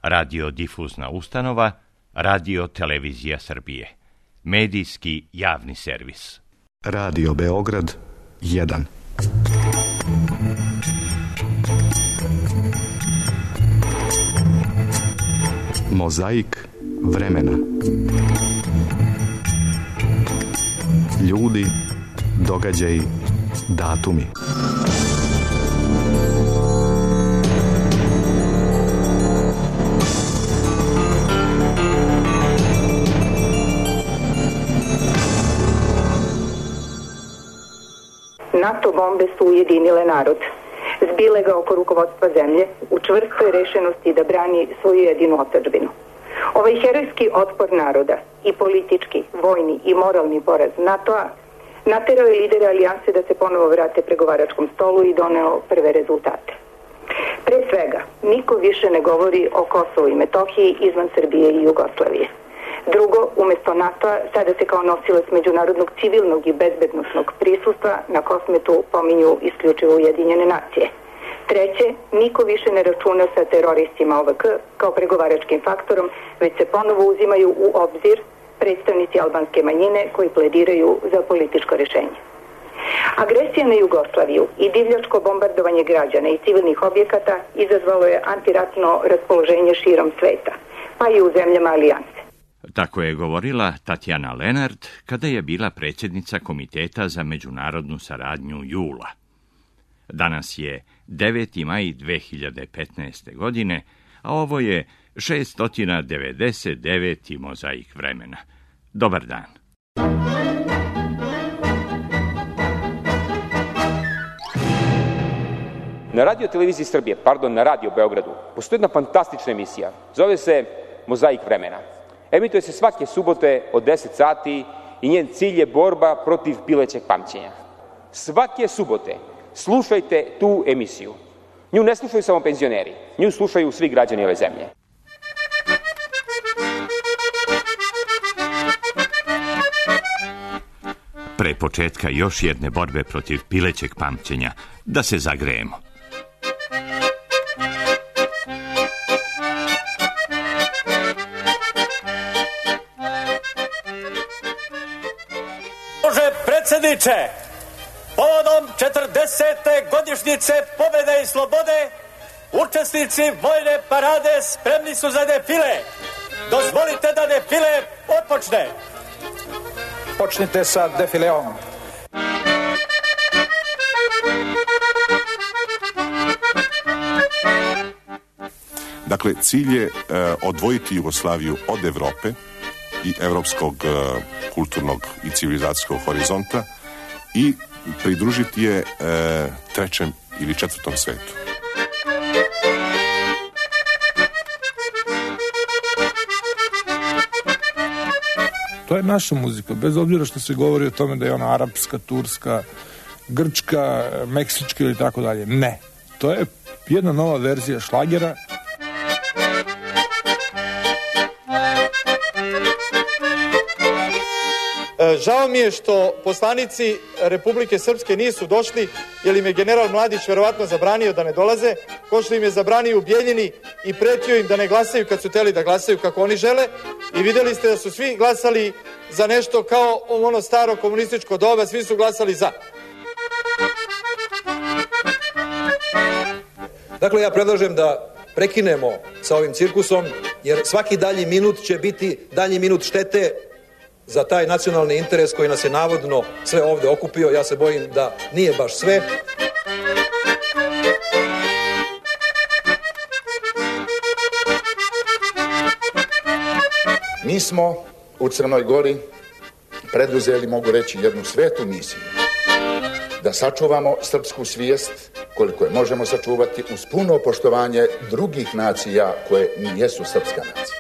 radiodifuzna ustanova, Radio Televizija Srbije, medijski javni servis. Radio Beograd 1. Mozaik vremena. Ljudi, događaji, datumi. NATO bombe su ujedinile narod. Zbile ga oko rukovodstva zemlje u čvrstoj rešenosti da brani svoju jedinu otadžbinu. Ovaj herojski otpor naroda i politički, vojni i moralni poraz NATO-a naterao je lidere alijanse da se ponovo vrate pregovaračkom stolu i doneo prve rezultate. Pre svega, niko više ne govori o Kosovu i Metohiji izvan Srbije i Jugoslavije. Drugo, umjesto NATO-a sada se kao nosilac međunarodnog civilnog i bezbednosnog prisustva na Kosmetu pominju isključivo Ujedinjene nacije. Treće, niko više ne računa sa teroristima OVK kao pregovaračkim faktorom, već se ponovo uzimaju u obzir predstavnici albanske manjine koji plediraju za političko rješenje. Agresija na Jugoslaviju i divljačko bombardovanje građana i civilnih objekata izazvalo je antiratno raspoloženje širom sveta, pa i u zemljama alijanse. Tako je govorila Tatjana Lenart kada je bila predsjednica Komiteta za međunarodnu saradnju Jula. Danas je 9. maj 2015. godine, a ovo je 699. mozaik vremena. Dobar dan. Na Radio Televiziji Srbije, na Radio Beogradu, postoji jedna fantastična emisija. Zove se Mozaik vremena. Emituje se svake subote od 10 sati i njen cilj je borba protiv pilećeg pamćenja. Svake subote slušajte tu emisiju. Nju ne slušaju samo penzioneri, nju slušaju svi građani ove zemlje. Pre početka još jedne borbe protiv pilećeg pamćenja, da se zagrejemo. Predsjedniče, povodom 40. godišnjice pobjede i slobode, učesnici vojne parade spremni su za defile. Dozvolite da defile otpočne. Počnite sa defileom. Dakle, cilj je odvojiti Jugoslaviju od Evrope i evropskog kulturnog i civilizacijskog horizonta i pridružiti je trećem ili četvrtom svetu. To je naša muzika, bez obzira što se govori o tome da je ona arapska, turska, grčka, meksička ili tako dalje. Ne, to je jedna nova verzija šlagera. Žao mi je što poslanici Republike Srpske nisu došli, jer im je general Mladić verovatno zabranio da ne dolaze, ko što im je zabranio u Bijeljini i pretio im da ne glasaju kad su hteli da glasaju kako oni žele, i videli ste da su svi glasali za nešto kao ono staro komunističko doba, svi su glasali za. Dakle, ja predlažem da prekinemo sa ovim cirkusom, jer svaki dalji minut će biti dalji minut štete za taj nacionalni interes koji nas je navodno sve ovde okupio. Ja se bojim da nije baš sve. Mi smo u Crnoj Gori preduzeli, mogu reći, jednu svetu misiju. Da sačuvamo srpsku svijest koliko je možemo sačuvati uz puno poštovanje drugih nacija koje nijesu srpska nacija.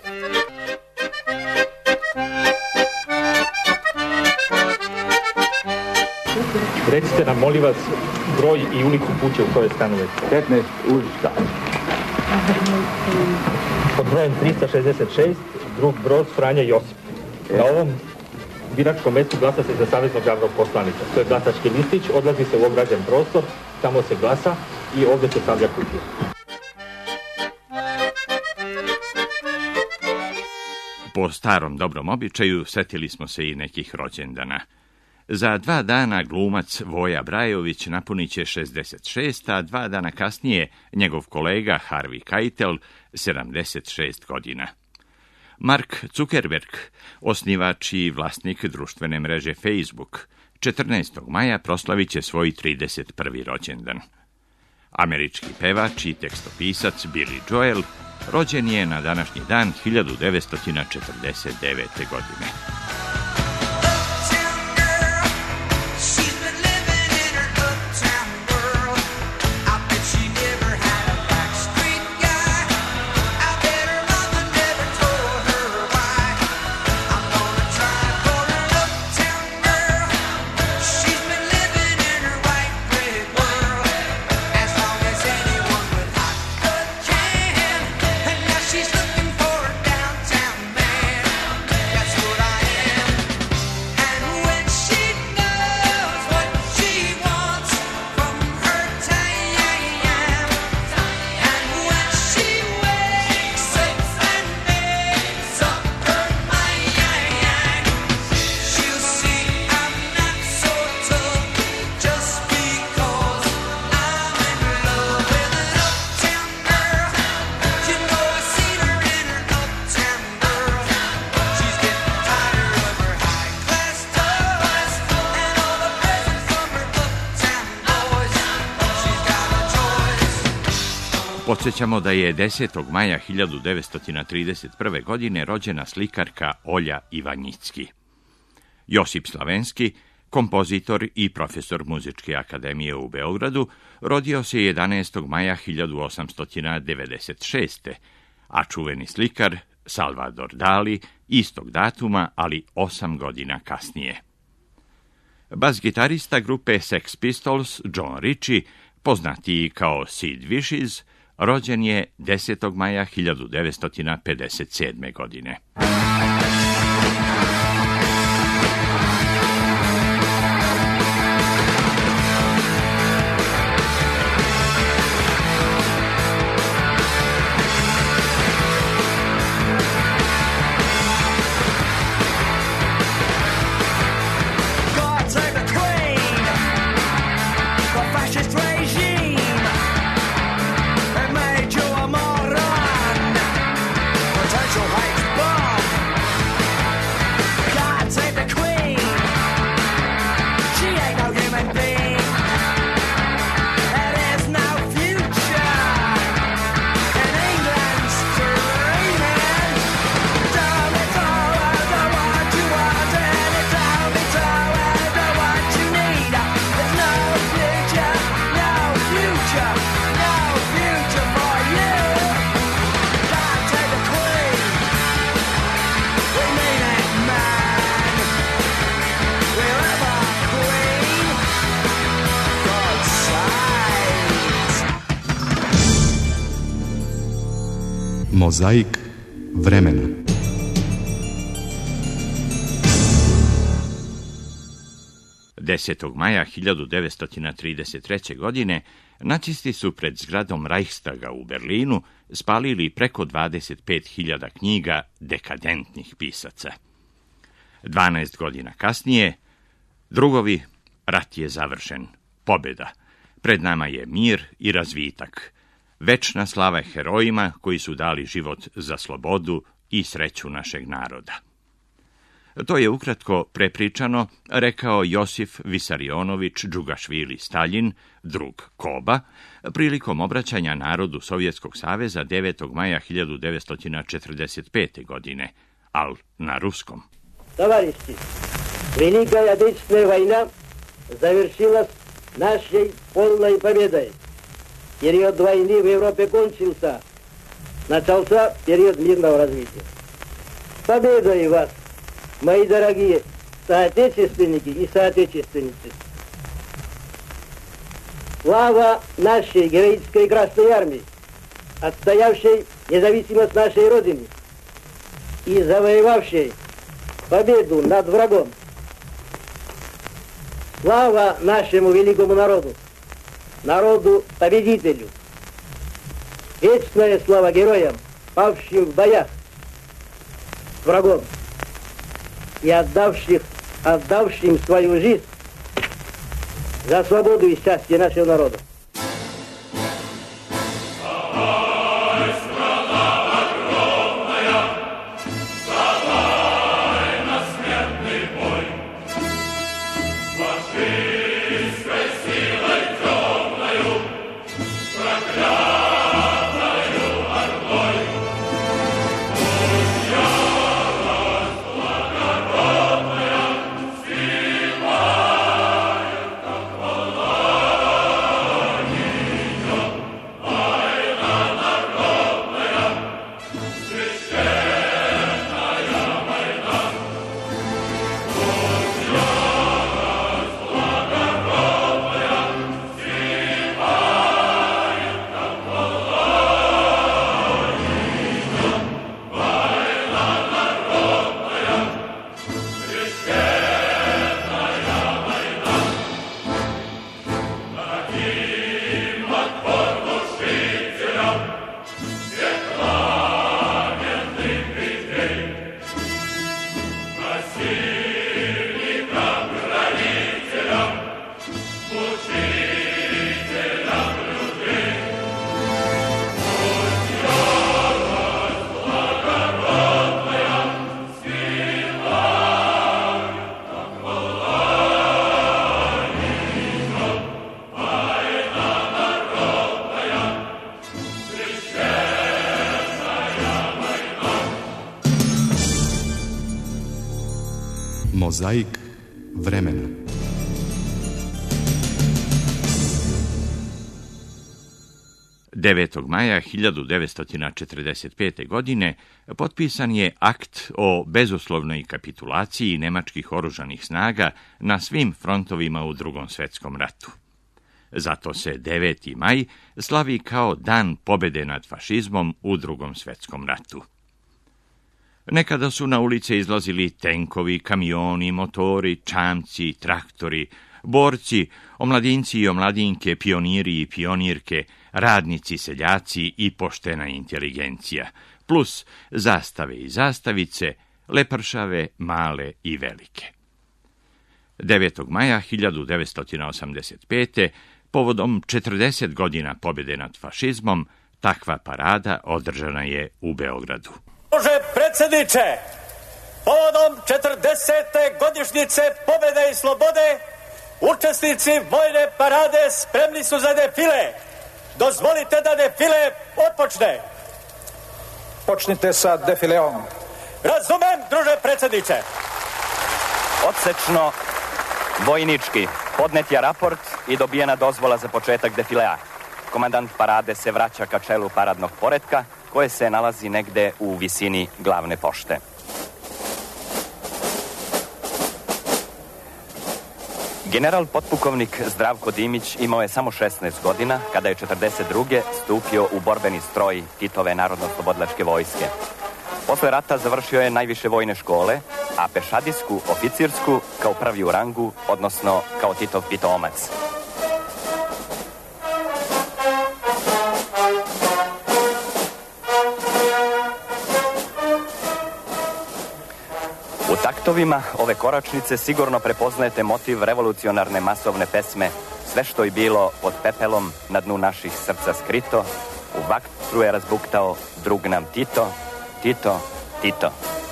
Recite nam, molim vas, broj i ulicu kuće u kojoj stanujete. 15 ulica. Pod brojem 366, drug Broz, Franja Josip. Na ovom biračkom mjestu glasa se za saveznog javnog poslanica. To je glasački listić, odlazi se u ograđen prostor, tamo se glasa i ovdje se stavlja kutija. Po starom dobrom običaju setili smo se i nekih rođendana. Za 2 dana glumac Voja Brajović napunit će 66, a 2 dana kasnije njegov kolega Harvey Keitel 76 godina. Mark Zuckerberg, osnivač i vlasnik društvene mreže Facebook, 14. maja proslavit će svoj 31. rođendan. Američki pevač i tekstopisac Billy Joel rođen je na današnji dan 1949. godine. Podsjećamo da je 10. maja 1931. godine rođena slikarka Olja Ivanjicki. Josip Slavenski, kompozitor i profesor Muzičke akademije u Beogradu, rodio se 11. maja 1896. a čuveni slikar Salvador Dali istog datuma, ali 8 godina kasnije. Bas-gitarista grupe Sex Pistols John Ritchie, poznatiji kao Sid Vicious, rođen je 10. maja 1957. godine. Mozaik vremena. Maja 1933. godine nacisti su pred zgradom Reichstaga u Berlinu spalili preko 25.000 knjiga dekadentnih pisaca. 12 godina kasnije, drugovi, rat je završen, pobjeda. Pred nama je mir i razvitak. Večna slava herojima koji su dali život za slobodu i sreću našeg naroda. To je ukratko prepričano rekao Josif Visarionović Džugašvili Staljin, drug Koba, prilikom obraćanja narodu Sovjetskog saveza 9. maja 1945. godine, al na ruskom. Товарищи, Великая Отечественная война завершилась нашей полной победой. Период войны в Европе кончился, начался период мирного развития. Победой вас, мои дорогие соотечественники и соотечественницы! Слава нашей героической Красной Армии, отстоявшей независимость нашей Родины и завоевавшей победу над врагом. Слава нашему великому народу, народу-победителю. Вечная слава героям, павшим в боях. врагом и отдавшим свою жизнь за свободу и счастье нашего народа. Mozaik vremena. Maja 1945. godine potpisan je akt o bezuslovnoj kapitulaciji nemačkih oružanih snaga na svim frontovima u Drugom svetskom ratu. Zato se 9. maj slavi kao dan pobjede nad fašizmom u Drugom svetskom ratu. Nekada su na ulice izlazili tenkovi, kamioni, motori, čamci, traktori, borci, omladinci i omladinke, pioniri i pionirke, radnici, seljaci i poštena inteligencija, plus zastave i zastavice, lepršave, male i velike. 9. maja 1985. povodom 40 godina pobjede nad fašizmom, takva parada održana je u Beogradu. Može predsjedniče, povodom 40. godišnjice pobjede i slobode, učesnici vojne parade spremni su za defile. Dozvolite da defile otpočne. Počnite sa defileom. Razumem, druže predsjedniče. Odsečno, vojnički, podnet je raport i dobijena dozvola za početak defilea. Komandant parade se vraća ka čelu paradnog poretka, koje se nalazi negde u visini glavne pošte. General potpukovnik Zdravko Dimić imao je samo 16 godina kada je 1942. stupio u borbeni stroj Titove narodno-slobodilačke vojske. Posle rata završio je najviše vojne škole, a pešadijsku, oficirsku, kao prvi u rangu, odnosno kao Titov pitomac. U taktovima ove koračnice sigurno prepoznajete motiv revolucionarne masovne pesme Sve što je bilo pod pepelom na dnu naših srca skrito, u vatru je razbuktao drug nam Tito, Tito, Tito.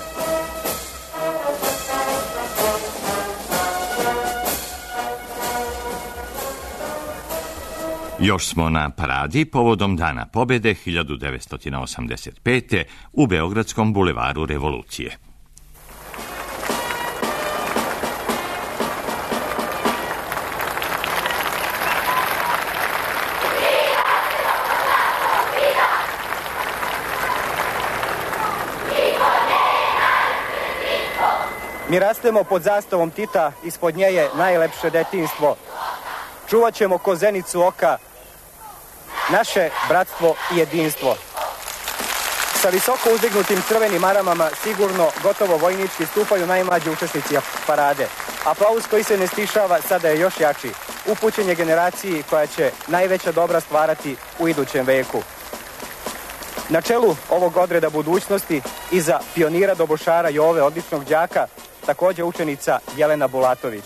Još smo na paradi povodom Dana pobjede 1985. u Beogradskom bulevaru Revolucije. Mi rastemo pod zastavom Tita, ispod nje je najlepše detinjstvo. Čuvat ćemo ko zenicu oka naše bratstvo i jedinstvo. Sa visoko uzdignutim crvenim maramama sigurno gotovo vojnički stupaju najmlađi učesnici parade. Aplauz koji se ne stišava sada je još jači. Upućen je generaciji koja će najveća dobra stvarati u idućem veku. Na čelu ovog odreda budućnosti iza pionira dobošara Jove, odličnog đaka, također učenica Jelena Bulatović.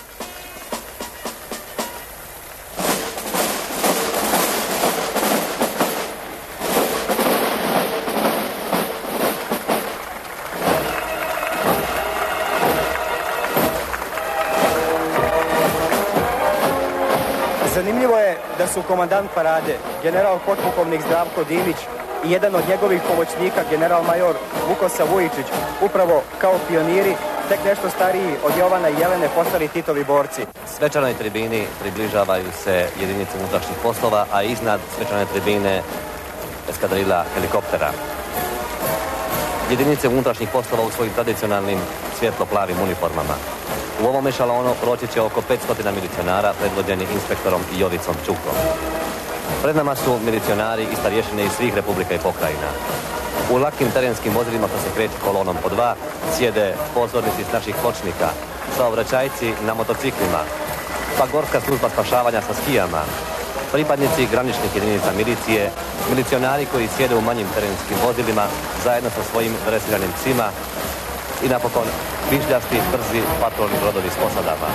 Zanimljivo je da su komandant parade, general potpukovnik Zdravko Dimić i jedan od njegovih pomoćnika, general major Vukosa Vujičić, upravo kao pioniri, tek nešto stariji od Jovana i Jelene, postali Titovi borci. Svečanoj tribini približavaju se jedinice unutrašnjih poslova, a iznad svečane tribine eskadrila helikoptera. Jedinice unutrašnjih poslova u svojim tradicionalnim svjetlo-plavim uniformama. U ovom ešalonu proći će oko 500 milicionara predvođeni inspektorom Jovicom Čukom. Pred nama su milicionari i starješine iz svih republika i pokrajina. U lakim terenskim vozilima što se kreće kolonom po dva sjede pozornici s naših pločnika, saobraćajci na motociklima, pa gorska služba spašavanja sa skijama, pripadnici graničnih jedinica milicije, milicionari koji sjede u manjim terenskim vozilima zajedno sa svojim dresiranim psima i napokon višljasti, brzi patrolni brodovi s posadama.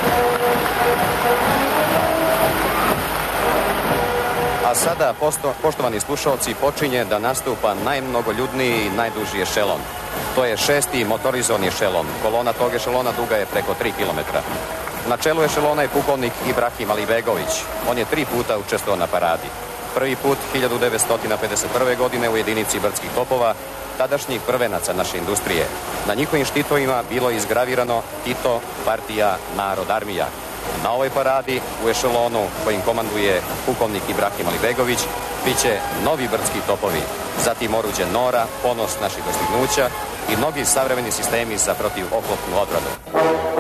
A sada, poštovani slušalci, počinje da nastupa najmnogoljudniji i najduži ešelon. To je 6. motorizovani ešelon. Kolona tog ešelona duga je preko 3 km. Na čelu ešelona je pukovnik Ibrahim Alibegović. On je 3 puta učestvovao na paradi. Prvi put 1951. godine u jedinici brdskih topova, tadašnjih prvenaca naše industrije. Na njihovim štitovima bilo je izgravirano Tito, partija, narod, armija. Na ovoj paradi u ešelonu kojim komanduje pukovnik Ibrahim Alibegović bit će novi brdski topovi, zatim oruđe Nora, ponos naših dostignuća i mnogi savremeni sistemi za protivoklopnu odbranu.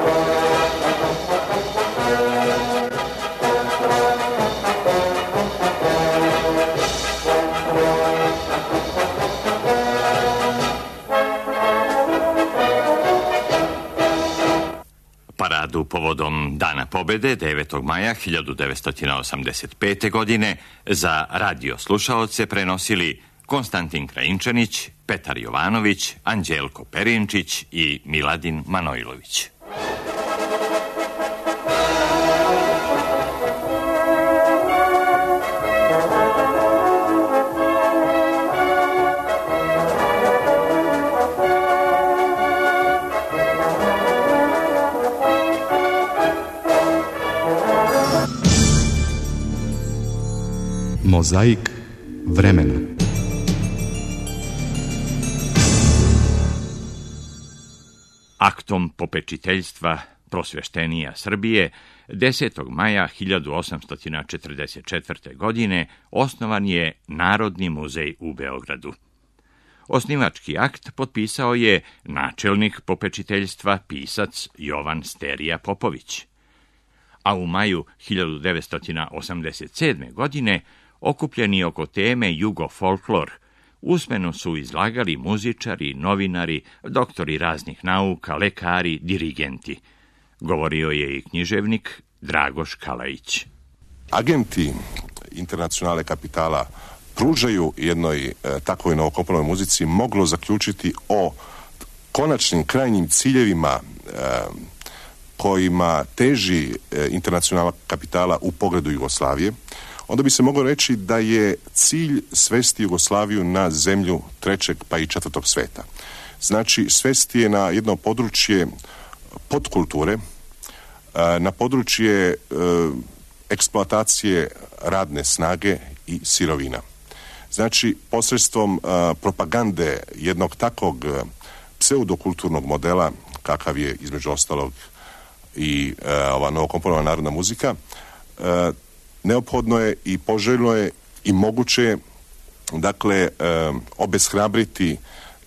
Paradu povodom Dana pobjede 9. maja 1985. godine za radio slušaoce prenosili Konstantin Krajinčanić, Petar Jovanović, Anđelko Perinčić i Miladin Manojlović. Mozaik vremena. Aktom popečiteljstva prosvještenija Srbije 10. maja 1844. godine osnovan je Narodni muzej u Beogradu. Osnivački akt potpisao je načelnik popečiteljstva pisac Jovan Sterija Popović. A u maju 1987. godine okupljeni oko teme Jugofolklor, usmeno su izlagali muzičari, novinari, doktori raznih nauka, lekari, dirigenti. Govorio je i književnik Dragoš Kalajić. Agenti internacionalne kapitala pružaju jednoj takvoj novokomponovanoj muzici moglo zaključiti o konačnim krajnjim ciljevima kojima teži internacionalna kapitala u pogledu Jugoslavije, onda bi se moglo reći da je cilj svesti Jugoslaviju na zemlju trećeg pa i četvrtog sveta. Znači, svesti je na jedno područje podkulture, na područje eksploatacije radne snage i sirovina. Znači, posredstvom propagande jednog takvog pseudokulturnog modela, kakav je između ostalog i ova novokomponovana narodna muzika, neophodno je i poželjno je i moguće je, dakle, obeshrabriti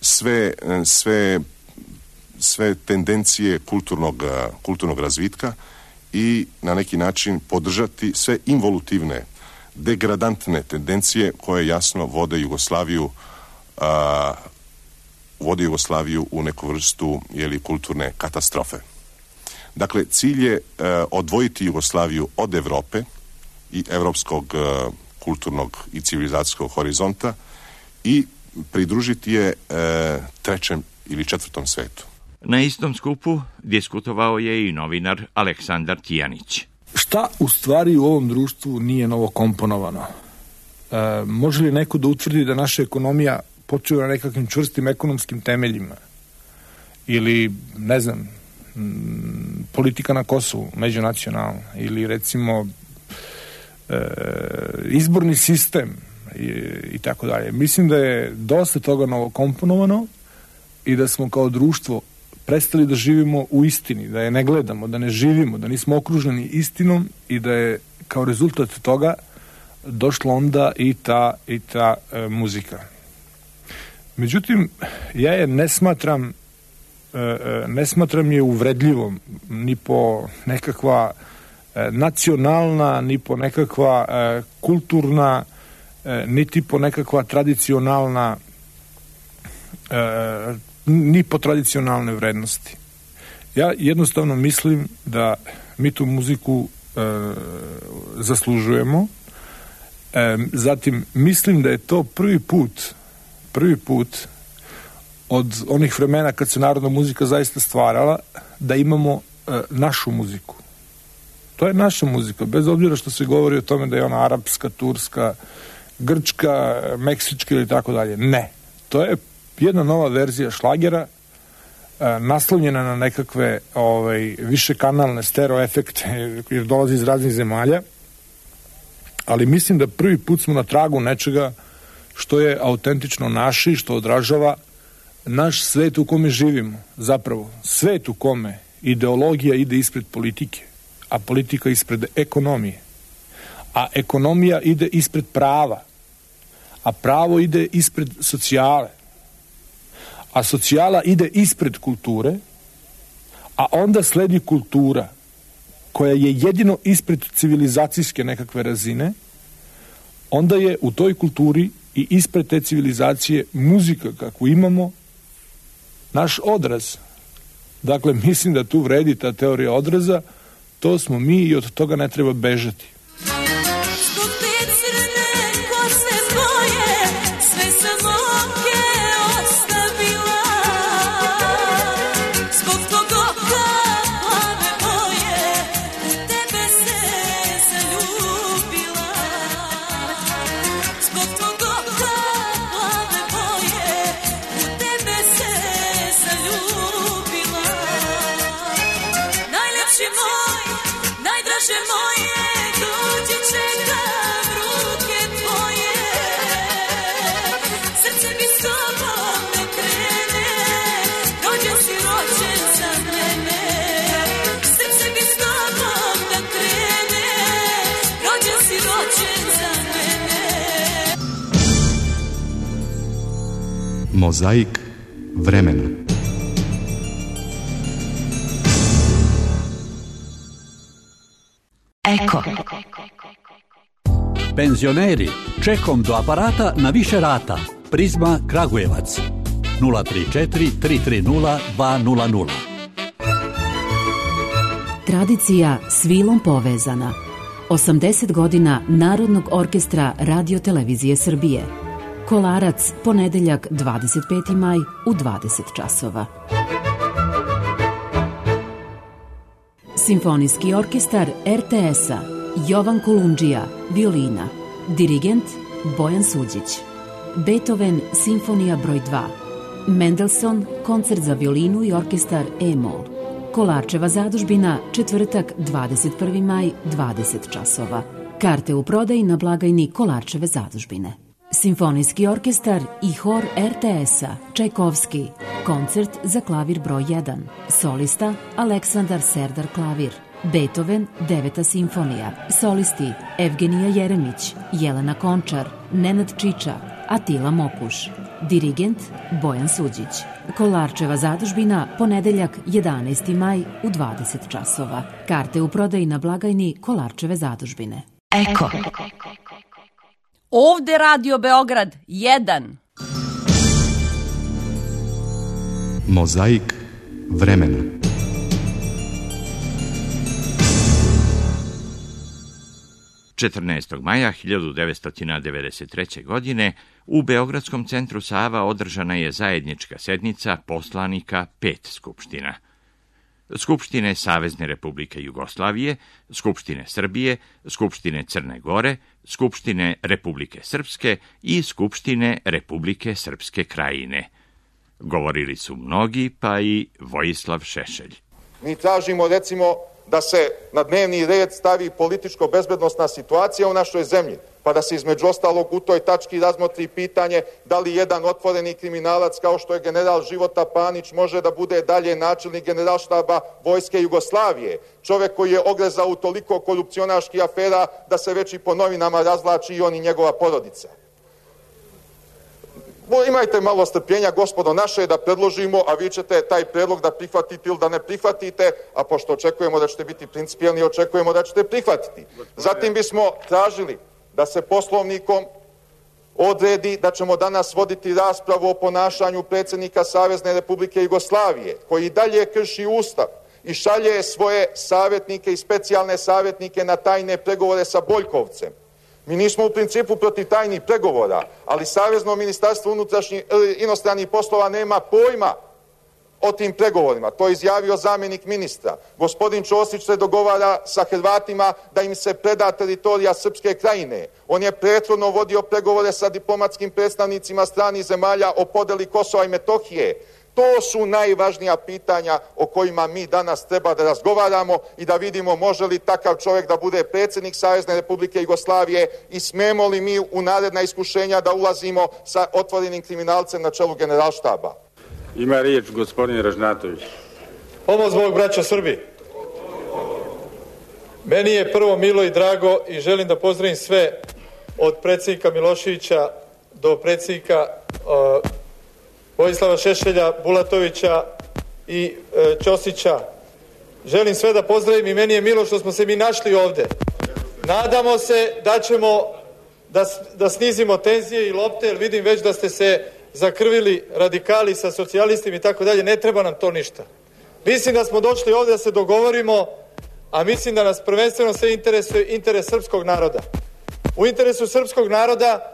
sve tendencije kulturnog razvitka i na neki način podržati sve involutivne, degradantne tendencije koje jasno vode Jugoslaviju u neku vrstu kulturne katastrofe. Dakle, cilj je odvojiti Jugoslaviju od Europe i europskog kulturnog i civilizacijskog horizonta i pridružiti je trećem ili četvrtom svetu. Na istom skupu diskutovao je i novinar Aleksandar Tijanić. Šta u stvari u ovom društvu nije novo komponovano? Može li neko da utvrdi da naša ekonomija počiva na nekakvim čvrstim ekonomskim temeljima? Ili, ne znam, politika na Kosovu, međunacionalna, ili recimo izborni sistem i tako dalje. Mislim da je dosta toga novo komponovano i da smo kao društvo prestali da živimo u istini, da je ne gledamo, da ne živimo, da nismo okruženi istinom i da je kao rezultat toga došla onda i ta muzika. Međutim, ja je ne smatram je uvredljivom, ni po nekakva nacionalna, ni po nekakva kulturna, niti po nekakva tradicionalna, ni po tradicionalne vrednosti. Ja jednostavno mislim da mi tu muziku zaslužujemo. Zatim, mislim da je to prvi put od onih vremena kad se narodna muzika zaista stvarala, da imamo našu muziku. To je naša muzika, bez obzira što se govori o tome da je ona arapska, turska, grčka, meksička ili tako dalje. Ne. To je jedna nova verzija šlagera, naslovljena na nekakve višekanalne stereo efekte, jer dolazi iz raznih zemalja, ali mislim da prvi put smo na tragu nečega što je autentično naše i što odražava naš svet u kome živimo. Zapravo, svet u kome ideologija ide ispred politike, a politika ispred ekonomije, a ekonomija ide ispred prava, a pravo ide ispred socijale, a socijala ide ispred kulture, a onda sledi kultura koja je jedino ispred civilizacijske nekakve razine, onda je u toj kulturi i ispred te civilizacije muzika kakvu imamo naš odraz. Dakle, mislim da tu vredi ta teorija odraza, to smo mi i od toga ne treba bežati. Mozaik vremena. Eko. Penzioneri, čekom do aparata na više rata. Prizma Kragujevac 034 330 200. Tradicija s vilom povezana. 80 godina Narodnog orkestra Radio-televizije Srbije. Kolarac, ponedeljak 25. maj u 20 časova. Simfonijski orkestar RTS-a Jovan Kolundžija, violina. Dirigent Bojan Suđić. Beethoven, simfonija broj 2. Mendelssohn, koncert za violinu i orkestar E-mol. Kolarčeva zadužbina, četvrtak 21. maj 20 časova. Karte u prodaji na blagajni Kolarčeve zadužbine. Simfonijski orkestar i hor RTS-a Čajkovski, koncert za klavir broj 1, solista Aleksandar Serdar klavir, Beethoven 9. simfonija, solisti Evgenija Jeremić, Jelena Končar, Nenad Čiča, Atila Mokuš, dirigent Bojan Suđić. Kolarčeva zadužbina, ponedeljak 11. maj u 20 časova. Karte u prodaji na blagajni Kolarčeve zadužbine. Eko. Ovde Radio Beograd 1. Mozaik vremena. – 14. maja 1993. godine U Beogradskom centru Sava održana je zajednička sednica poslanika 5 skupština. Skupštine Savezne Republike Jugoslavije, Skupštine Srbije, Skupštine Crne Gore, Skupštine Republike Srpske i Skupštine Republike Srpske Krajine. Govorili su mnogi, pa i Vojislav Šešelj. Mi tražimo, recimo, da se na dnevni red stavi političko-bezbednosna situacija u našoj zemlji, pa da se između ostalog u toj tački razmotri pitanje da li jedan otvoreni kriminalac kao što je general Života Panić može da bude dalje načelnik Generalštaba Vojske Jugoslavije, čovek koji je ogrezao u toliko korupcionaških afera da se već i po novinama razvlači i on i njegova porodica. Imajte malo strpljenja, gospodo naše, da predložimo, a vi ćete taj predlog da prihvatite ili da ne prihvatite, a pošto očekujemo da ćete biti principijelni, očekujemo da ćete prihvatiti. Zatim bismo tražili da se Poslovnikom odredi da ćemo danas voditi raspravu o ponašanju predsjednika Savezne Republike Jugoslavije, koji i dalje krši Ustav i šalje svoje savjetnike i specijalne savjetnike na tajne pregovore sa Boljkovcem. Mi nismo u principu protiv tajnih pregovora, ali Savezno ministarstvo inostranih poslova nema pojma o tim pregovorima. To je izjavio zamjenik ministra. Gospodin Ćosić se dogovara sa Hrvatima da im se preda teritorija Srpske Krajine. On je prethodno vodio pregovore sa diplomatskim predstavnicima stranih zemalja o podeli Kosova i Metohije. To su najvažnija pitanja o kojima mi danas treba da razgovaramo i da vidimo može li takav čovjek da bude predsjednik Savezne Republike Jugoslavije i smemo li mi u naredna iskušenja da ulazimo sa otvorenim kriminalcem na čelu Generalštaba. Ima riječ gospodin Ražnatović. Pomoz Bog, braćo Srbi. Meni je prvo milo i drago i želim da pozdravim sve od predsjednika Miloševića do predsjednika Vojislava Šešelja, Bulatovića i Ćosića. Želim sve da pozdravim i meni je milo što smo se mi našli ovde. Nadamo se da ćemo da snizimo tenzije i lopte, jer vidim već da ste se zakrvili radikali sa socijalistima i tako dalje. Ne treba nam to ništa. Mislim da smo došli ovde da se dogovorimo, a mislim da nas prvenstveno sve interesuje interes srpskog naroda. U interesu srpskog naroda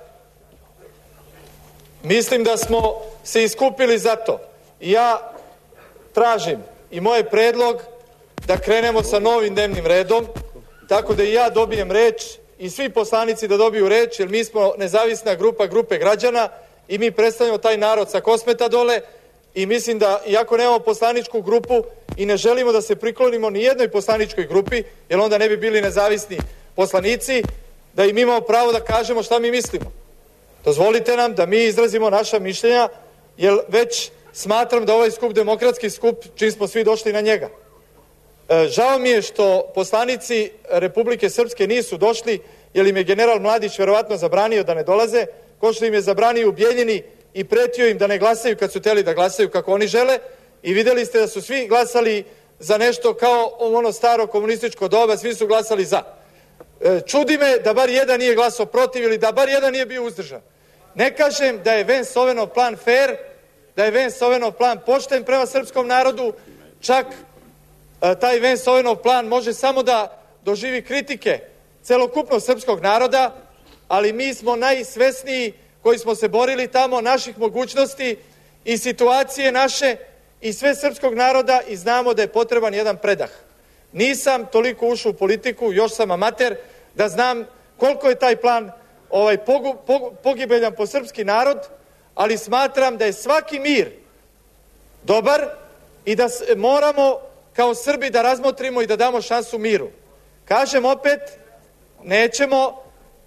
mislim da smo se iskupili za to. I ja tražim i moj predlog da krenemo sa novim dnevnim redom, tako da i ja dobijem reč i svi poslanici da dobiju reč, jer mi smo nezavisna grupe građana i mi predstavljamo taj narod sa Kosmeta dole i mislim da, iako nemamo poslaničku grupu i ne želimo da se priklonimo ni jednoj poslaničkoj grupi, jer onda ne bi bili nezavisni poslanici, da im imamo pravo da kažemo šta mi mislimo. Dozvolite nam da mi izrazimo naša mišljenja, jer već smatram da ovaj skup demokratski skup, čim smo svi došli na njega. Žao mi je što poslanici Republike Srpske nisu došli, jer im je general Mladić verovatno zabranio da ne dolaze, ko što im je zabranio u Bijeljini i pretio im da ne glasaju kad su hteli da glasaju kako oni žele, i videli ste da su svi glasali za nešto kao ono staro komunističko doba, svi su glasali za. Čudi me da bar jedan nije glasao protiv ili da bar jedan nije bio uzdržan. Ne kažem da je Vance-Ovenov plan fair, da je Vance-Ovenov plan pošten prema srpskom narodu, čak taj Vance-Ovenov plan može samo da doživi kritike celokupnog srpskog naroda, ali mi smo najsvesniji koji smo se borili tamo, naših mogućnosti i situacije naše i sve srpskog naroda i znamo da je potreban jedan predah. Nisam toliko ušao u politiku, još sam amater, da znam koliko je taj plan pogibeljan po srpski narod, ali smatram da je svaki mir dobar i da moramo kao Srbi da razmotrimo i da damo šansu miru. Kažem opet, nećemo,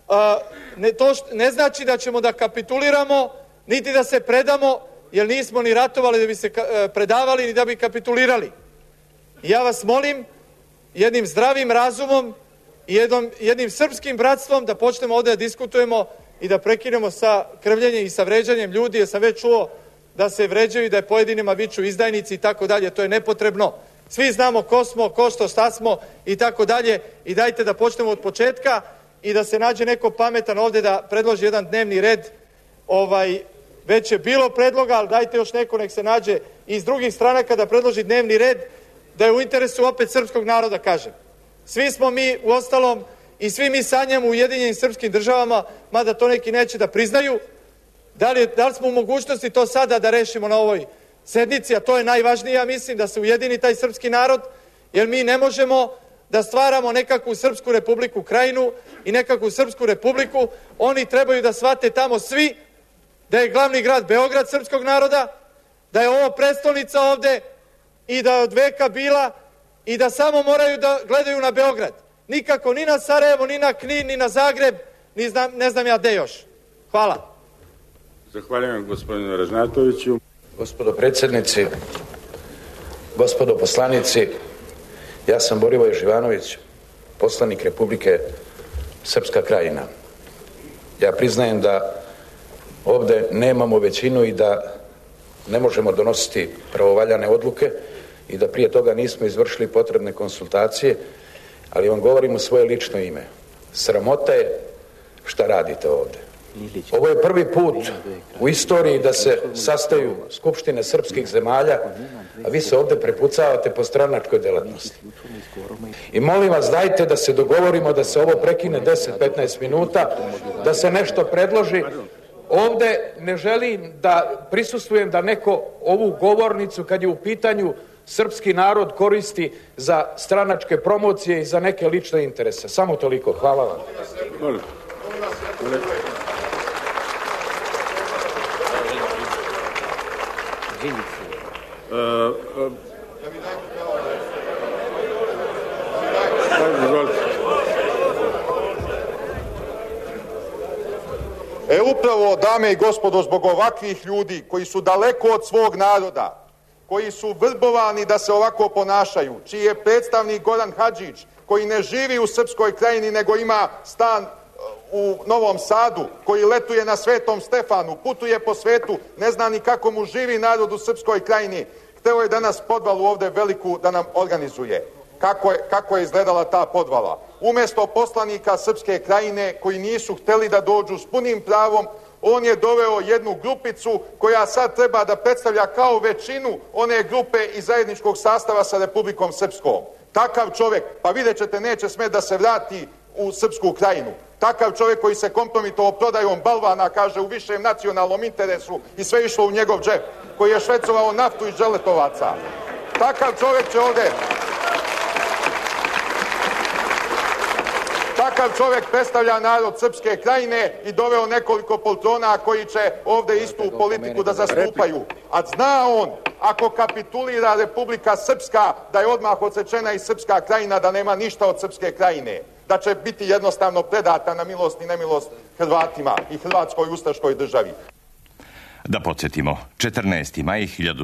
to ne znači da ćemo da kapituliramo, niti da se predamo, jer nismo ni ratovali da bi se predavali, ni da bi kapitulirali. Ja vas molim, jednim zdravim razumom i jednim srpskim bratstvom da počnemo ovde da diskutujemo i da prekinemo sa krvljenjem i sa vređanjem ljudi, jer sam već čuo da se vređaju i da je pojedinima viču izdajnici i tako dalje. To je nepotrebno. Svi znamo ko smo, ko što, šta smo i tako dalje, i dajte da počnemo od početka i da se nađe neko pametan ovde da predloži jedan dnevni red. Već je bilo predloga, ali dajte još neko nek se nađe iz drugih stranaka da predloži dnevni red, da je u interesu opet srpskog naroda, kažem. Svi smo mi, uostalom, i svi mi sanjamo u Ujedinjenim srpskim državama, mada to neki neće da priznaju, Da li smo u mogućnosti to sada da rešimo na ovoj sednici, a to je najvažnije, ja mislim, da se ujedini taj srpski narod, jer mi ne možemo da stvaramo nekakvu Srpsku Republiku Krajinu i nekakvu Srpsku Republiku. Oni trebaju da shvate tamo svi da je glavni grad Beograd srpskog naroda, da je ovo prestolnica ovde i da je od veka bila i da samo moraju da gledaju na Beograd. Nikako ni na Sarajevo, ni na Knin, ni na Zagreb, ni ne znam ja gde još. Hvala. Zahvaljujem gospodinu Ražnatoviću. Gospodo predsjednici, gospodo poslanici, ja sam Borivoje Živanović, poslanik Republike Srpska Krajina. Ja priznajem da ovde nemamo većinu i da ne možemo donositi pravovaljane odluke i da prije toga nismo izvršili potrebne konsultacije, ali vam govorim u svoje lično ime. Sramota je šta radite ovde. Ovo je prvi put u istoriji da se sastaju skupštine srpskih zemalja, a vi se ovde prepucavate po stranačkoj delatnosti. I molim vas, dajte da se dogovorimo da se ovo prekine 10-15 minuta, da se nešto predloži. Ovde ne želim da prisustvujem da neko ovu govornicu, kad je u pitanju srpski narod, koristi za stranačke promocije i za neke lične interese. Samo toliko. Hvala vam. Upravo, dame i gospodo, zbog ovakvih ljudi koji su daleko od svog naroda, koji su vrbovani da se ovako ponašaju, čiji je predstavnik Goran Hadžić, koji ne živi u Srpskoj Krajini, nego ima stan u Novom Sadu, koji letuje na Svetom Stefanu, putuje po svetu, ne zna ni kako mu živi narod u Srpskoj Krajini, hteo je danas podvalu ovde veliku da nam organizuje. Kako je izgledala ta podvala? Umesto poslanika Srpske Krajine koji nisu hteli da dođu s punim pravom, on je doveo jednu grupicu koja sad treba da predstavlja kao većinu one grupe iz zajedničkog sastava sa Republikom Srpskom. Takav čovek, pa vidjet ćete, neće smeti da se vrati u Srpsku Krajinu. Takav čovek koji se kompromitovao prodajom balvana, kaže, u višem nacionalnom interesu i sve išlo u njegov džep, koji je švecovao naftu iz dželetovaca. Takav čovek će ovde... Takav čovek predstavlja narod Srpske Krajine i doveo nekoliko poltrona koji će ovde istu politiku da zastupaju. A zna on, ako kapitulira Republika Srpska, da je odmah odsečena i Srpska Krajina, da nema ništa od Srpske Krajine, da će biti jednostavno predata na milost i nemilost Hrvatima i Hrvatskoj ustaškoj državi. Da podsjetimo, 14. maj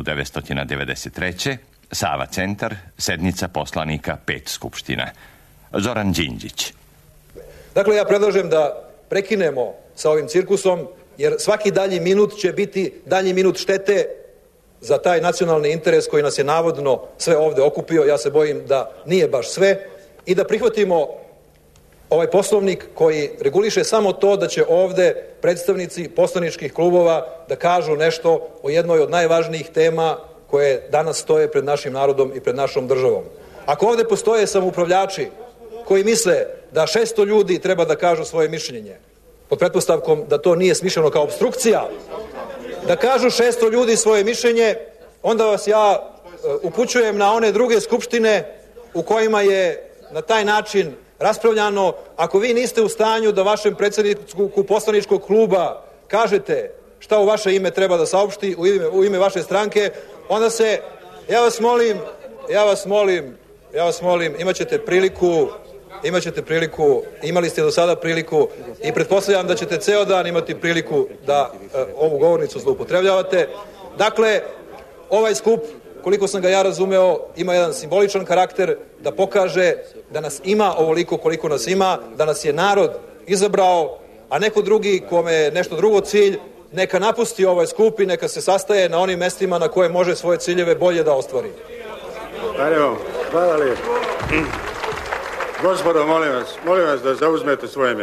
1993. Sava centar, sednica poslanika 5 skupština. Zoran Đinđić. Dakle, ja predlažem da prekinemo sa ovim cirkusom, jer svaki dalji minut će biti dalji minut štete za taj nacionalni interes koji nas je navodno sve ovde okupio. Ja se bojim da nije baš sve. I da prihvatimo ovaj poslovnik koji reguliše samo to da će ovde predstavnici poslaničkih klubova da kažu nešto o jednoj od najvažnijih tema koje danas stoje pred našim narodom i pred našom državom. Ako ovde postoje samoupravljači koji misle da 600 ljudi treba da kažu svoje mišljenje, pod pretpostavkom da to nije smišljeno kao obstrukcija, da kažu 600 ljudi svoje mišljenje, onda vas ja upućujem na one druge skupštine u kojima je na taj način raspravljano. Ako vi niste u stanju da vašem predsjedniku poslaničkog kluba kažete šta u vaše ime treba da saopšti, u ime vaše stranke, onda se, ja vas molim, imat ćete priliku, imali ste do sada priliku i pretpostavljam da ćete ceo dan imati priliku da ovu govornicu zloupotrebljavate. Dakle, ovaj skup, koliko sam ga ja razumeo, ima jedan simboličan karakter da pokaže da nas ima ovoliko koliko nas ima, da nas je narod izabrao, a neko drugi kome je nešto drugo cilj, neka napusti ovaj skup i neka se sastaje na onim mestima na koje može svoje ciljeve bolje da ostvari. Hvala lijepo. Gospodo, molim vas da zauzmete svoje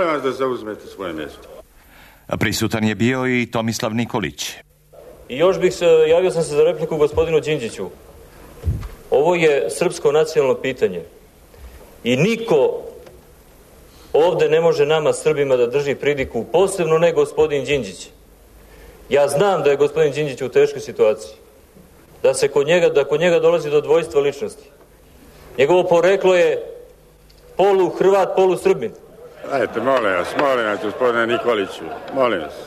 mjesto. Prisutan je bio i Tomislav Nikolić. I još javio sam se za repliku gospodinu Đinđiću. Ovo je srpsko nacionalno pitanje. I niko ovde ne može nama Srbima da drži pridiku, posebno ne gospodin Đinđić. Ja znam da je gospodin Đinđić u teškoj situaciji, da kod njega dolazi do dvojstva ličnosti. Njegovo poreklo je polu Hrvat, polu Srbin. Ajte, molim vas, gospodine Nikoliću, molim vas.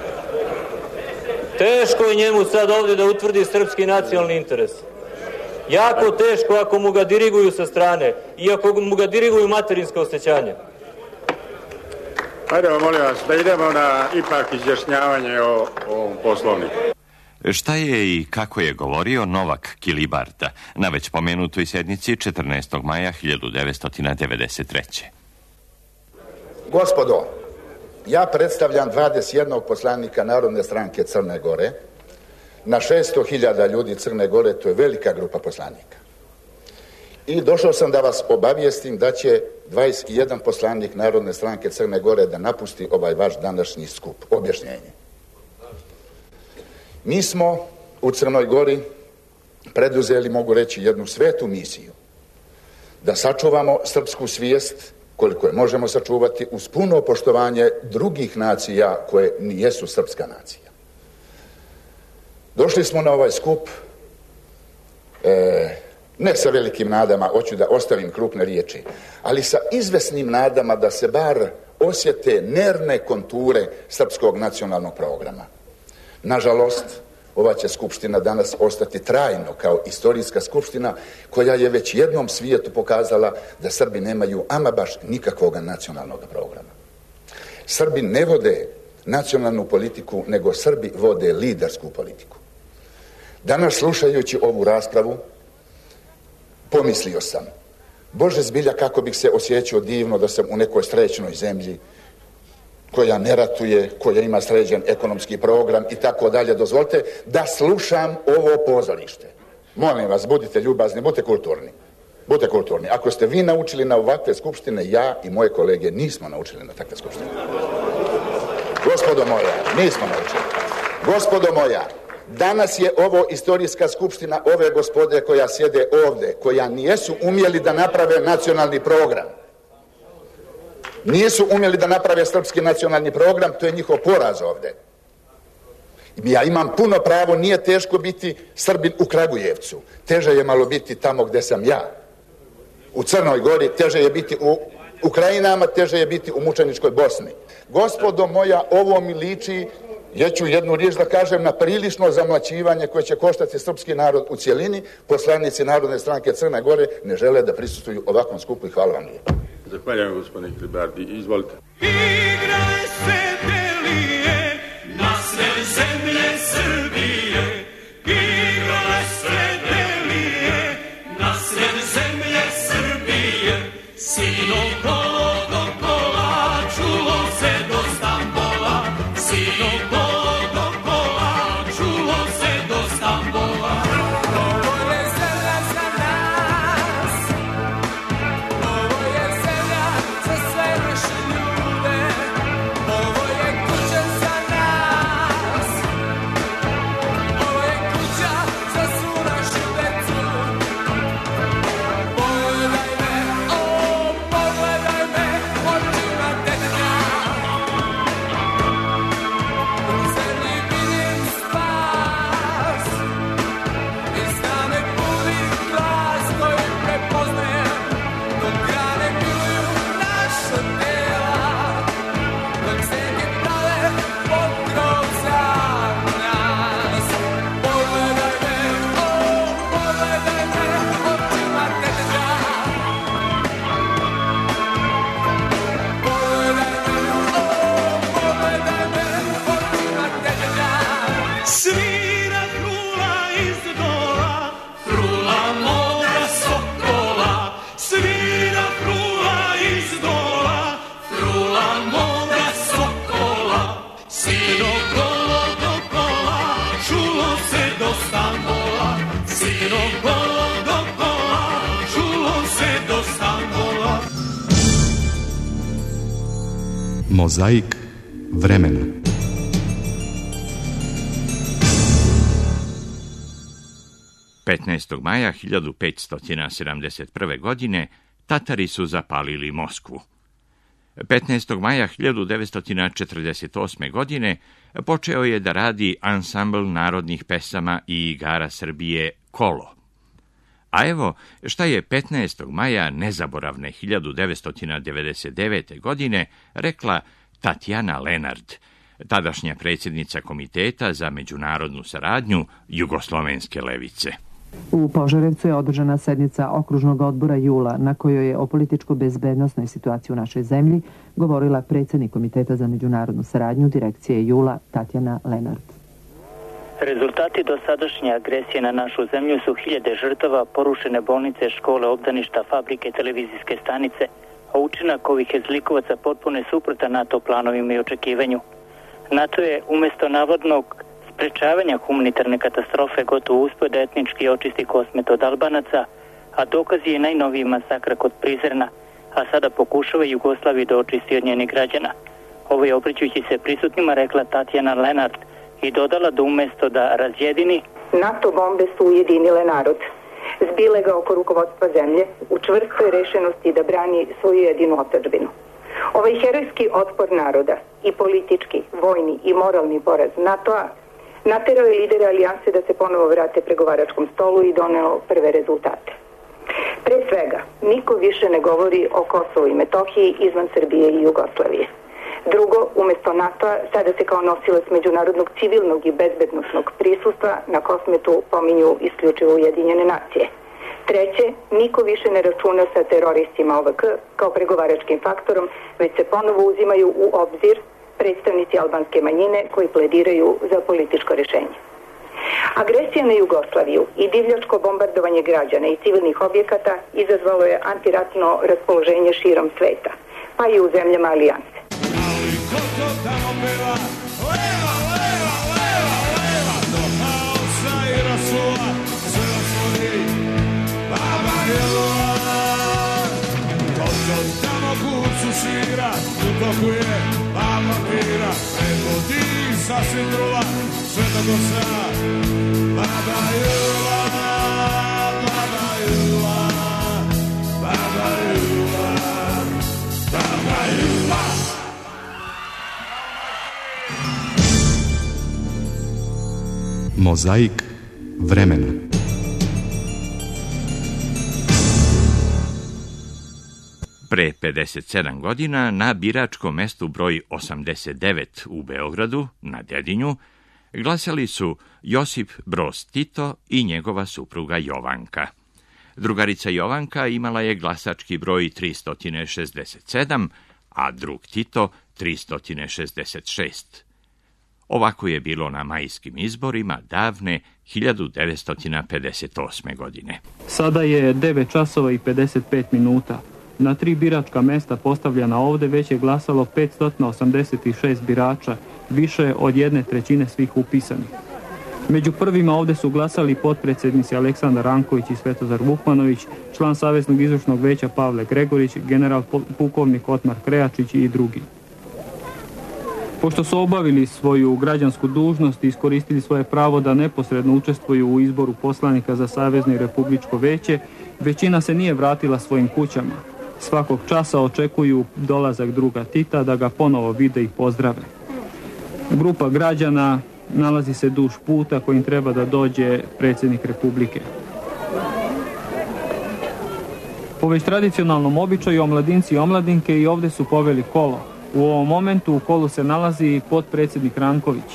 Teško je njemu sad ovdje da utvrdi srpski nacionalni interes. Jako teško ako mu ga diriguju sa strane i ako mu ga diriguju materinska osjećanja. Hajdemo, molim vas, da idemo na ipak izjašnjavanje o ovom poslovniku. Šta je i kako je govorio Novak Kilibarda na već pomenutoj sednici 14. maja 1993. Gospodo, ja predstavljam 21 poslanika Narodne stranke Crne Gore. Na 600.000 ljudi Crne Gore, to je velika grupa poslanika. I došao sam da vas obavijestim da će 21 poslanik Narodne stranke Crne Gore da napusti ovaj vaš današnji skup. Objašnjenje. Mi smo u Crnoj Gori preduzeli, mogu reći, jednu svetu misiju. Da sačuvamo srpsku svijest koliko je možemo sačuvati uz puno poštovanje drugih nacija koje nijesu srpska nacija. Došli smo na ovaj skup ne sa velikim nadama, hoću da ostavim krupne riječi, ali sa izvesnim nadama da se bar osjete nerne konture srpskog nacionalnog programa. Nažalost, ova će skupština danas ostati trajno kao istorijska skupština koja je već jednom svijetu pokazala da Srbi nemaju ama baš nikakvog nacionalnog programa. Srbi ne vode nacionalnu politiku, nego Srbi vode lidersku politiku. Danas, slušajući ovu raspravu, pomislio sam, Bože zbilja kako bih se osjećao divno da sam u nekoj srećnoj zemlji koja ne ratuje, koja ima sređen ekonomski program i tako dalje. Dozvolite da slušam ovo pozorište. Molim vas, budite ljubazni, budite kulturni. Budite kulturni. Ako ste vi naučili na ovakve skupštine, ja i moje kolege nismo naučili na takve skupštine. Gospodo moja, nismo naučili. Gospodo moja, danas je ovo istorijska skupština ove gospode koja sjede ovde, koja nijesu umjeli da naprave nacionalni program. Nisu umjeli da naprave srpski nacionalni program, to je njihov poraz ovde. Ja imam puno pravo, nije teško biti Srbin u Kragujevcu. Teže je malo biti tamo gde sam ja. U Crnoj Gori, teže je biti u Ukrajinama, teže je biti u mučeničkoj Bosni. Gospodo moja, ovo mi liči, ja ću jednu riječ da kažem, na prilično zamlaćivanje koje će koštati srpski narod u cijelini. Poslanici Narodne stranke Crne Gore ne žele da prisustvuju ovakvom skupu i hvala vam lijepo. Zahvaljujem, gospodine Hribardi. Izvolite. Igraj se Delije, nasred zemlje Srbije. Igraj se Delije, nasred zemlje Srbije. Sinom kolo do kola, čulo se do Stambola. Sinom kolo do kola, čulo se do Stambola. Ovo je zemlja za nas, ovo je zemlja za sve naše ljude, ovo je kuća za nas, ovo je kuća za svu našu decu. Pogledaj me, pogledaj me očima deteta, u zemlji vidim spas, iz rane puni glas koji prepoznajem, dok grane miluju naša tela, dok zemlje pale pod krov za nas. Pogledaj me, pogledaj me očima deteta, pogledaj me, pogledaj me očima deteta. Svira krula iz dola, krula moga sokola. Svira krula iz dola, krula moga sokola. Sino kolo do kola, čulo se do Stambola. Sino kolo do kola, čulo se do Stambola. Mozaik vremena. Petnaestog maja 1571. godine Tatari su zapalili Moskvu. 15. maja 1948. godine počeo je da radi ansambl narodnih pesama i igara Srbije Kolo. A evo šta je 15. maja nezaboravne 1999. godine rekla Tatjana Lenard, tadašnja predsjednica Komiteta za međunarodnu saradnju Jugoslovenske levice. U Požarevcu je održana sednica Okružnog odbora Jula, na kojoj je o političko-bezbednosnoj situaciji u našoj zemlji govorila predsjednik Komiteta za međunarodnu saradnju direkcije Jula Tatjana Lenard. Rezultati dosadašnje agresije na našu zemlju su hiljade žrtava, porušene bolnice, škole, obdaništa, fabrike, televizijske stanice, a učinak ovih zlikovaca potpuno je suprotan NATO planovima i očekivanju. NATO je umjesto navodnog sprečavanja humanitarne katastrofe gotovo uspio da etnički očisti Kosmet od Albanaca, a dokaz je najnoviji masakra kod Prizrena, a sada pokušava Jugoslaviju da očisti od njenih građana. Ovo je obraćajući se prisutnima rekla Tatjana Lenard i dodala da umjesto da razjedini, NATO bombe su ujedinile narod. Zbile ga oko rukovodstva zemlje u čvrstoj rešenosti da brani svoju jedinu otadžbinu. Ovaj herojski otpor naroda i politički, vojni i moralni poraz NATO-a naterao je lidere alijanse da se ponovo vrate pregovaračkom stolu i doneo prve rezultate. Pre svega, niko više ne govori o Kosovu i Metohiji izvan Srbije i Jugoslavije. Drugo, umjesto NATO-a, sada se kao nosilac međunarodnog civilnog i bezbednosnog prisustva na Kosmetu pominju isključivo Ujedinjene nacije. Treće, niko više ne računa sa teroristima OVK kao pregovaračkim faktorom, već se ponovo uzimaju u obzir predstavnici albanske manjine koji plediraju za političko rješenje. Agresija na Jugoslaviju i divljačko bombardovanje građana i civilnih objekata izazvalo je antiratno raspoloženje širom sveta, pa i u zemljama alijanse. Sasvim drula, Sveta Gosa, Baba Jula, Baba Jula, Baba Jula, Baba Jula. Mozaik vremena. Pre 57 godina na biračkom mestu broj 89 u Beogradu, na Dedinju, glasali su Josip Broz Tito i njegova supruga Jovanka. Drugarica Jovanka imala je glasački broj 367, a drug Tito 366. Ovako je bilo na majskim izborima davne 1958. godine. Sada je 9 časova i 55 minuta. Na 3 biračka mesta postavljena ovde već je glasalo 586 birača, više od 1/3 svih upisanih. Među prvima ovde su glasali potpredsjednici Aleksandar Ranković i Svetozar Vukmanović, član Saveznog izvršnog veća Pavle Gregorić, general pukovnik Otmar Krejačić i drugi. Pošto su obavili svoju građansku dužnost i iskoristili svoje pravo da neposredno učestvuju u izboru poslanika za Savezno i Republičko veće, većina se nije vratila svojim kućama. Svakog časa očekuju dolazak druga Tita da ga ponovo vide i pozdrave. Grupa građana nalazi se duž puta kojim treba da dođe predsjednik Republike. Po već tradicionalnom običaju omladinci i omladinke i ovdje su poveli kolo. U ovom momentu u kolu se nalazi potpredsjednik Ranković.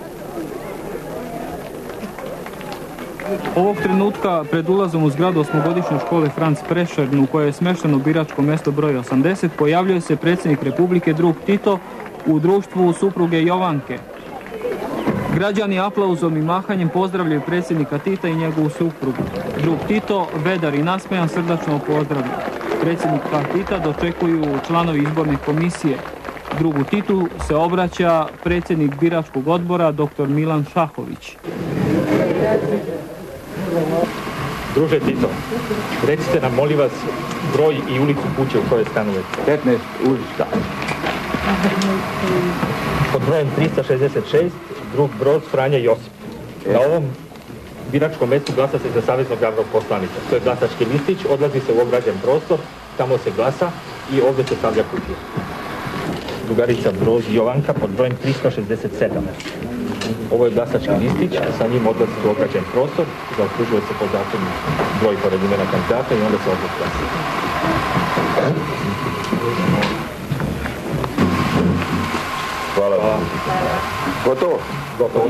Ovog trenutka pred ulazom u zgradu osmogodišnje škole Franz Prešern, u kojoj je smešteno biračko mesto broj 80, pojavljuje se predsjednik Republike drug Tito u društvu supruge Jovanke. Građani aplauzom i mahanjem pozdravljaju predsjednika Tita i njegovu suprugu. Drug Tito, vedar i nasmejan, srdačno pozdravlja. Predsjednika Tita dočekuju članovi izborne komisije. Drugu Titu se obraća predsjednik biračkog odbora dr. Milan Šahović. Druže Tito, recite nam, molim vas, broj i ulicu kuće u kojoj stanujete. 15 ulica. Pod brojem 366, drug Broz Franja Josip. Na ovom biračkom mjestu glasa se za saveznog javnog poslanica. To je glasački listić, odlazi se u ograđen prostor, tamo se glasa i ovdje se stavlja kutija. drugarica Broz Jovanka pod brojem 367. Ovo je glasački listić, sa njim odlazite u ograđen prostor, zaokružuje se po zakonu broj pored imena kandidata i onda se odlaz glasa. Hvala. Gotovo? Gotovo.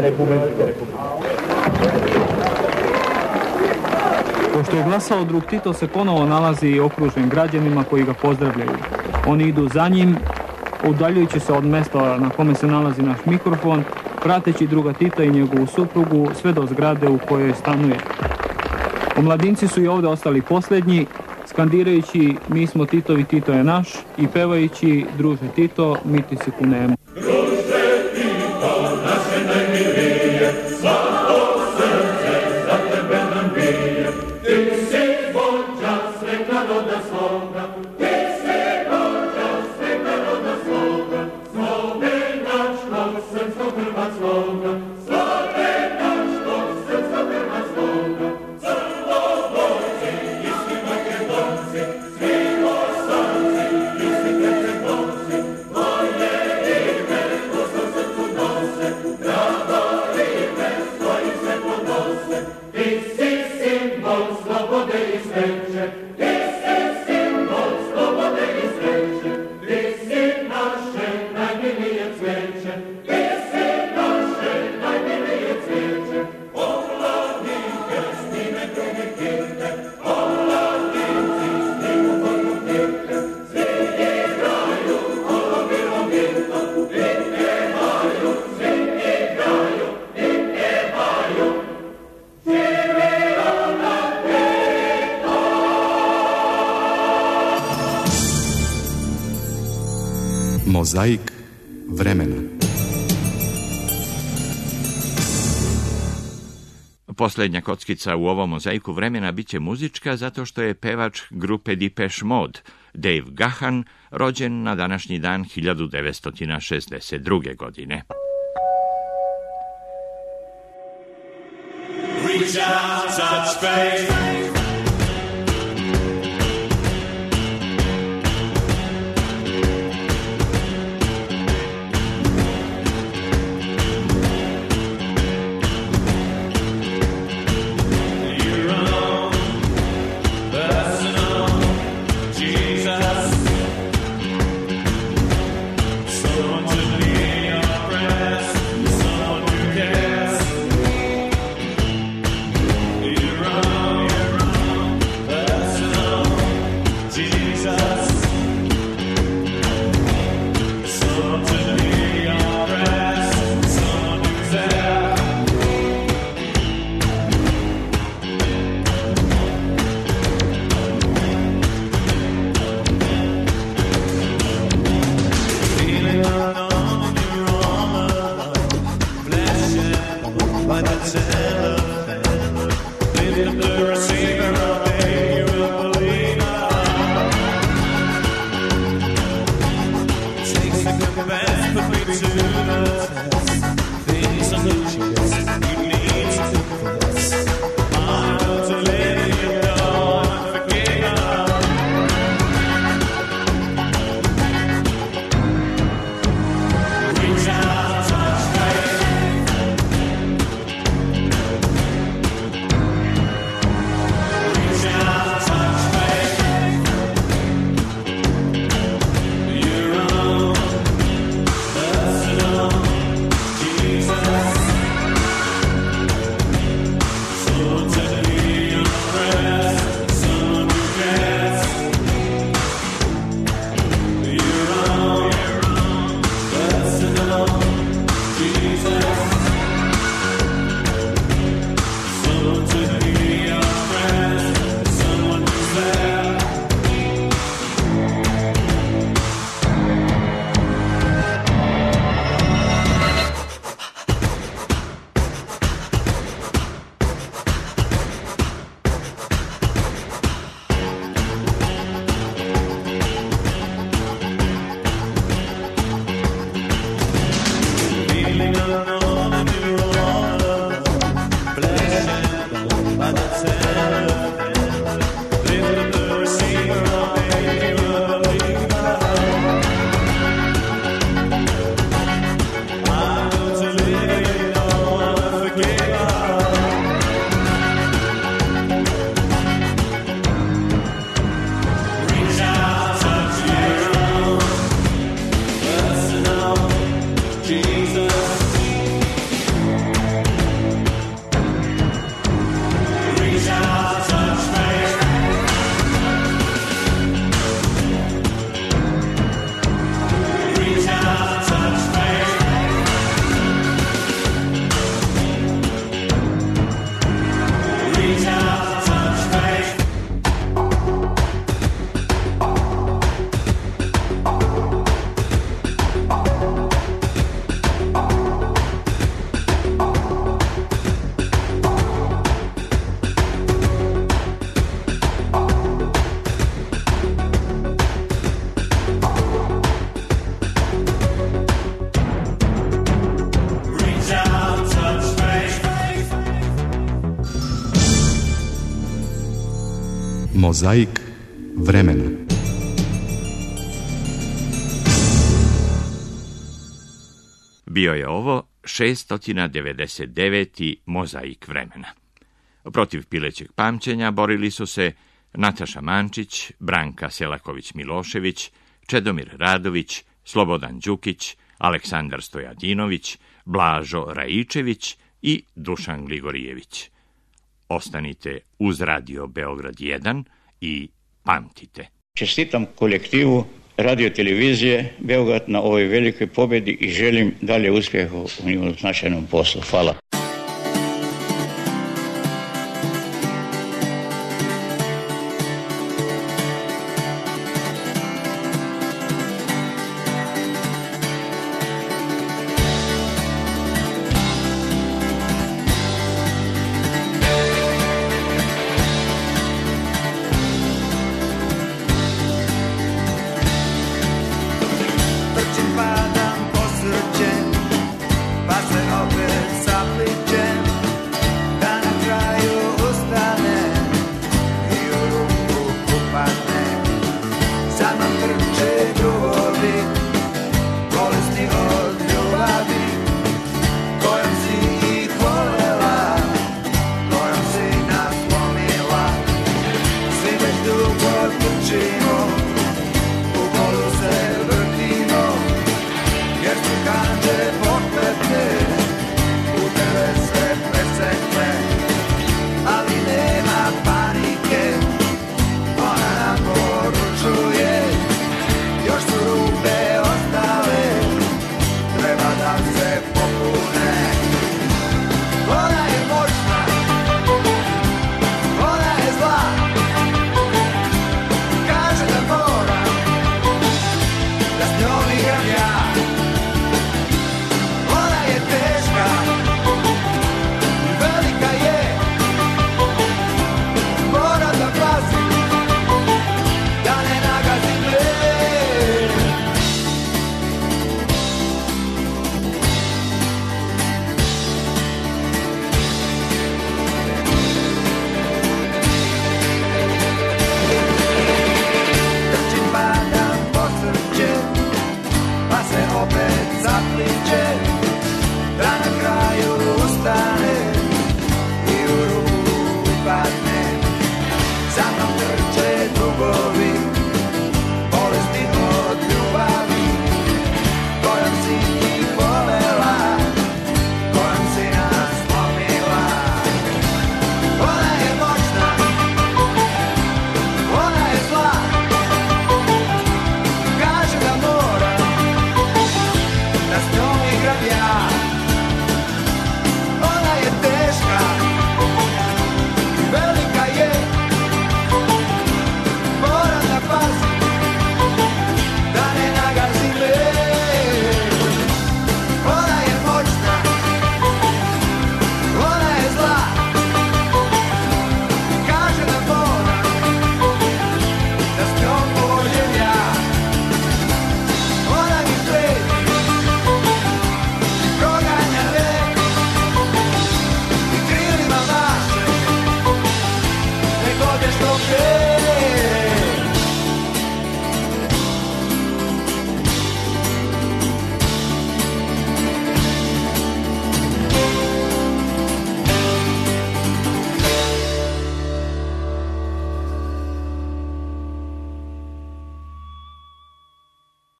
Pošto je glasao drug Tito se ponovo nalazi okružen građanima koji ga pozdravljaju. Oni idu za njim, udaljujući se od mesta na kome se nalazi naš mikrofon, prateći druga Tita i njegovu suprugu sve do zgrade u kojoj stanuje. Omladinci su i ovdje ostali posljednji, skandirajući mi smo Titovi, Tito je naš i pevajući druže Tito, mi ti se kunemo. Druže Tito, naše najmilije, svako srce za tebe nam bije. Ti si vođa sveg naroda svoga, ti si vođa sveg naroda svoga, slovenačkog, srpskog, hrvatskoga, slovenačkog, srpskog, hrvatskoga, crnogorci, isti makedonci, svi bosanci, isti hercegovci, moje ime u svom srcu nose, grado ime svojim se podnose. Ti si simbol slobode i sreće, ti si simbol slobode i sreće, ti si naše najmilije cveće, ti si naše najmilije cveće. Omladinke, snime drugi kinte, omladinci snimu formu kinte, svi igraju kolobilo ginto, i pjevaju, svi igraju, i pjevaju. Živio nam Tito! Mozaik vremena. Posljednja kockica u ovom mozaiku vremena bit će muzička zato što je pevač grupe Depeche Mode, Dave Gahan, rođen na današnji dan 1962. godine. Reach out, touch faith. You're alone, personal, Jesus. Someone to be your breast, someone who cares. You're wrong, personal, Jesus. Someone to be your breast, someone who's there. Feeling alone in your arm alone, blessed by the telephone. Lift up the receiver, I'll make you a believer. Take second best, put me to the test. Things are looking best, you need to confess. I'm going to let you know I'm forgiven. Reach out, touch faith. Reach out, touch faith. Your own personal Jesus. Someone to be your friend, someone who cares. Your own personal Jesus. Someone to be your friend, someone who's there. Feeling alone and you're all alone, blessed by the telephone. Lift up the receiver, I'll make you a believer. Mozaik vremena. Bio je ovo 699. mozaik vremena. Protiv pilećeg pamćenja borili su se Nataša Mančić, Branka Selaković-Milošević, Čedomir Radović, Slobodan Đukić, Aleksandar Stojadinović, Blažo Raičević i Dušan Gligorijević. Ostanite uz Radio Beograd 1 i pamtite. Čestitam kolektivu radio-televizije Beograd na ovoj velikoj pobjedi i želim dalje uspjeha u njihovom značajnom poslu. Hvala.